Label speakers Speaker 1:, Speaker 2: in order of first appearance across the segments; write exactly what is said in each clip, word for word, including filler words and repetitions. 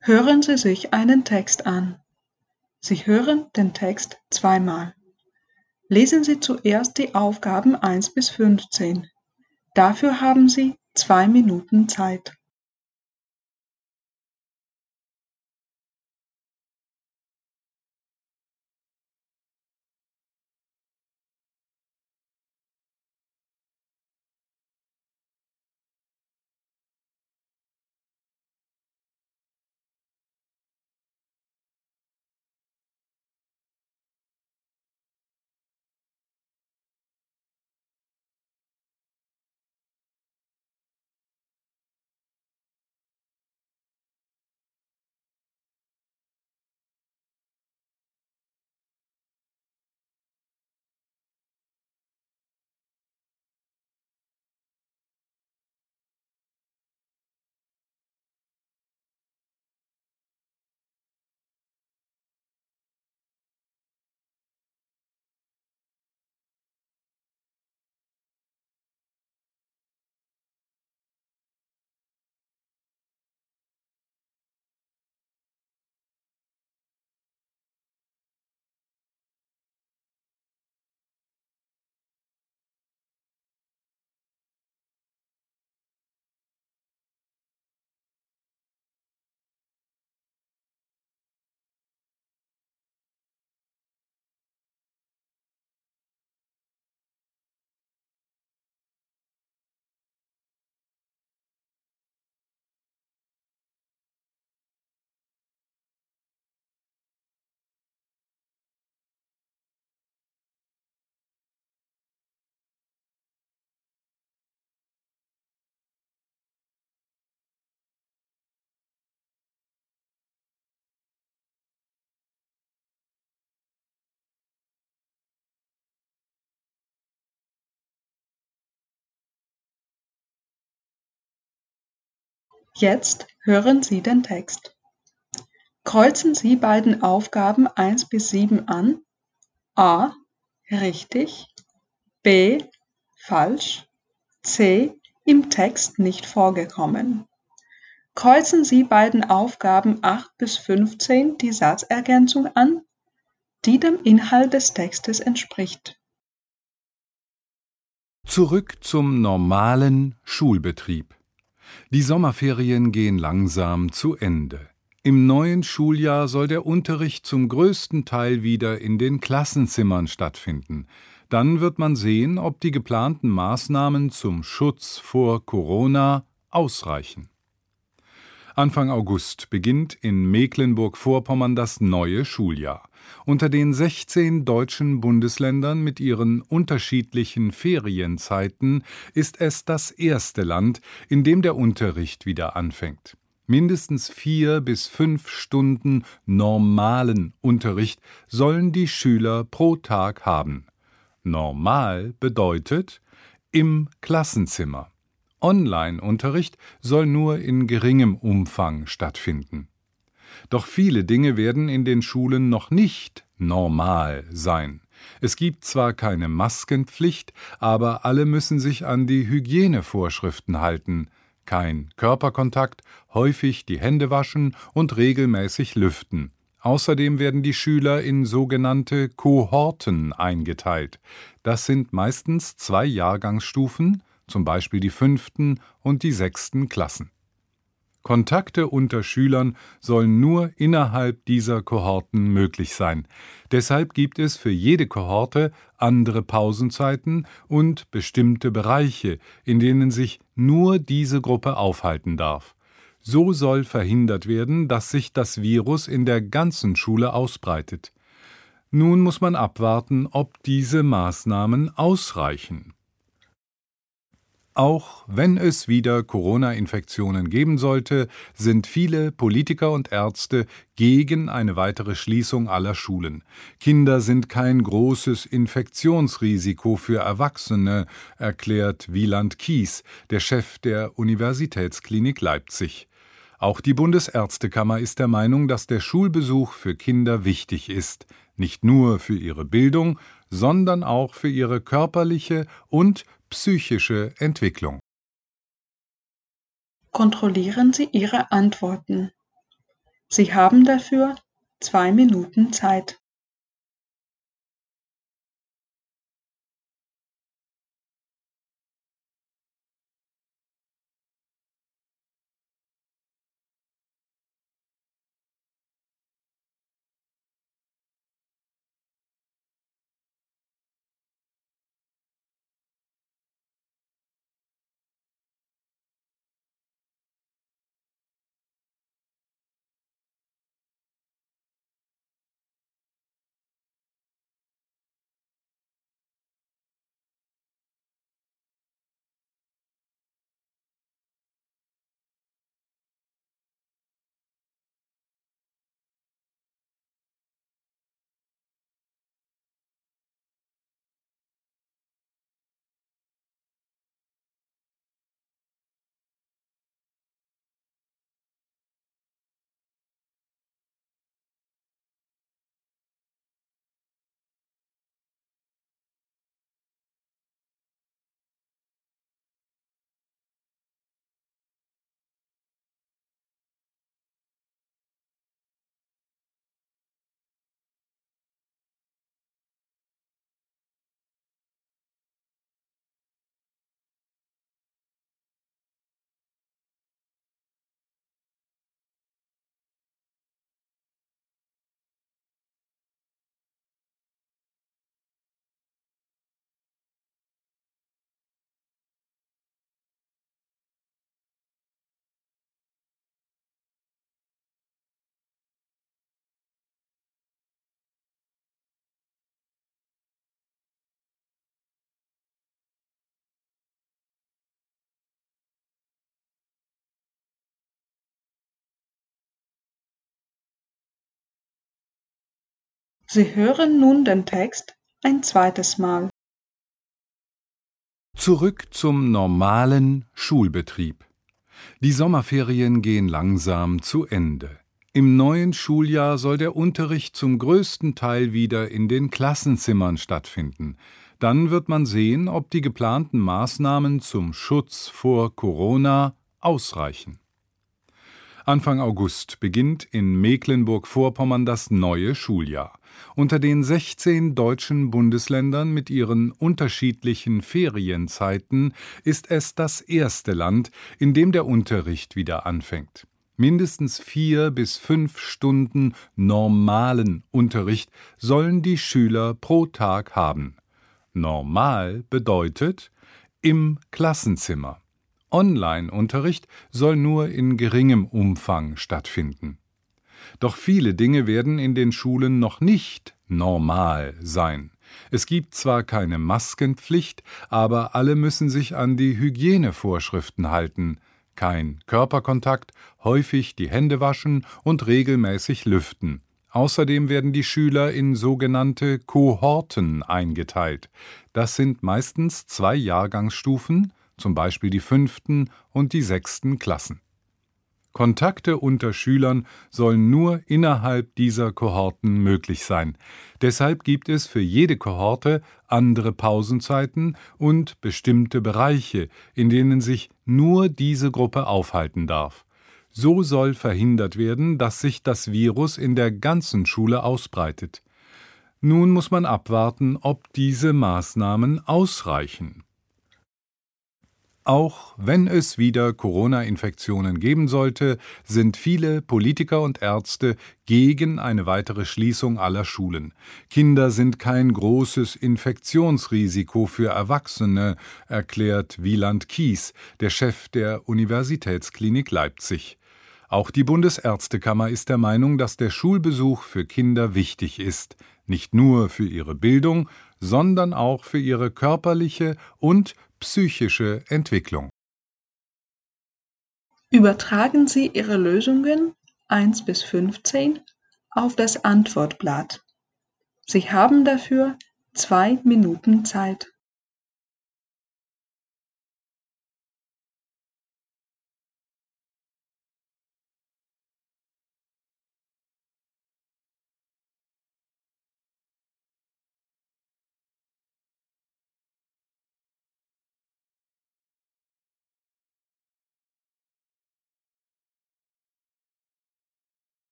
Speaker 1: Hören Sie sich einen Text an. Sie hören den Text zweimal. Lesen Sie zuerst die Aufgaben eins bis fünfzehn. Dafür haben Sie zwei Minuten Zeit. Jetzt hören Sie den Text. Kreuzen Sie bei den Aufgaben eins bis sieben an: A. Richtig, B. Falsch, C. Im Text nicht vorgekommen. Kreuzen Sie bei den Aufgaben acht bis fünfzehn die Satzergänzung an, die dem Inhalt des Textes entspricht.
Speaker 2: Zurück zum normalen Schulbetrieb. Die Sommerferien gehen langsam zu Ende. Im neuen Schuljahr soll der Unterricht zum größten Teil wieder in den Klassenzimmern stattfinden. Dann wird man sehen, ob die geplanten Maßnahmen zum Schutz vor Corona ausreichen. Anfang August beginnt in Mecklenburg-Vorpommern das neue Schuljahr. Unter den sechzehn deutschen Bundesländern mit ihren unterschiedlichen Ferienzeiten ist es das erste Land, in dem der Unterricht wieder anfängt. Mindestens vier bis fünf Stunden normalen Unterricht sollen die Schüler pro Tag haben. Normal bedeutet im Klassenzimmer. Online-Unterricht soll nur in geringem Umfang stattfinden. Doch viele Dinge werden in den Schulen noch nicht normal sein. Es gibt zwar keine Maskenpflicht, aber alle müssen sich an die Hygienevorschriften halten. Kein Körperkontakt, häufig die Hände waschen und regelmäßig lüften. Außerdem werden die Schüler in sogenannte Kohorten eingeteilt. Das sind meistens zwei Jahrgangsstufen, zum Beispiel die fünften und die sechsten Klassen. Kontakte unter Schülern sollen nur innerhalb dieser Kohorten möglich sein. Deshalb gibt es für jede Kohorte andere Pausenzeiten und bestimmte Bereiche, in denen sich nur diese Gruppe aufhalten darf. So soll verhindert werden, dass sich das Virus in der ganzen Schule ausbreitet. Nun muss man abwarten, ob diese Maßnahmen ausreichen. Auch wenn es wieder Corona-Infektionen geben sollte, sind viele Politiker und Ärzte gegen eine weitere Schließung aller Schulen. Kinder sind kein großes Infektionsrisiko für Erwachsene, erklärt Wieland Kies, der Chef der Universitätsklinik Leipzig. Auch die Bundesärztekammer ist der Meinung, dass der Schulbesuch für Kinder wichtig ist, nicht nur für ihre Bildung, sondern auch für ihre körperliche und psychische Entwicklung.
Speaker 1: Kontrollieren Sie Ihre Antworten. Sie haben dafür zwei Minuten Zeit. Sie hören nun den Text ein zweites Mal.
Speaker 2: Zurück zum normalen Schulbetrieb. Die Sommerferien gehen langsam zu Ende. Im neuen Schuljahr soll der Unterricht zum größten Teil wieder in den Klassenzimmern stattfinden. Dann wird man sehen, ob die geplanten Maßnahmen zum Schutz vor Corona ausreichen. Anfang August beginnt in Mecklenburg-Vorpommern das neue Schuljahr. Unter den sechzehn deutschen Bundesländern mit ihren unterschiedlichen Ferienzeiten ist es das erste Land, in dem der Unterricht wieder anfängt. Mindestens vier bis fünf Stunden normalen Unterricht sollen die Schüler pro Tag haben. Normal bedeutet im Klassenzimmer. Online-Unterricht soll nur in geringem Umfang stattfinden. Doch viele Dinge werden in den Schulen noch nicht normal sein. Es gibt zwar keine Maskenpflicht, aber alle müssen sich an die Hygienevorschriften halten. Kein Körperkontakt, häufig die Hände waschen und regelmäßig lüften. Außerdem werden die Schüler in sogenannte Kohorten eingeteilt. Das sind meistens zwei Jahrgangsstufen, zum Beispiel die fünften und die sechsten Klassen. Kontakte unter Schülern sollen nur innerhalb dieser Kohorten möglich sein. Deshalb gibt es für jede Kohorte andere Pausenzeiten und bestimmte Bereiche, in denen sich nur diese Gruppe aufhalten darf. So soll verhindert werden, dass sich das Virus in der ganzen Schule ausbreitet. Nun muss man abwarten, ob diese Maßnahmen ausreichen. Auch wenn es wieder Corona-Infektionen geben sollte, sind viele Politiker und Ärzte gegen eine weitere Schließung aller Schulen. Kinder sind kein großes Infektionsrisiko für Erwachsene, erklärt Wieland Kies, der Chef der Universitätsklinik Leipzig. Auch die Bundesärztekammer ist der Meinung, dass der Schulbesuch für Kinder wichtig ist, nicht nur für ihre Bildung, sondern auch für ihre körperliche und psychische Entwicklung.
Speaker 1: Übertragen Sie Ihre Lösungen eins bis fünfzehn auf das Antwortblatt. Sie haben dafür zwei Minuten Zeit.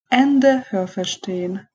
Speaker 1: Ende Hörverstehen.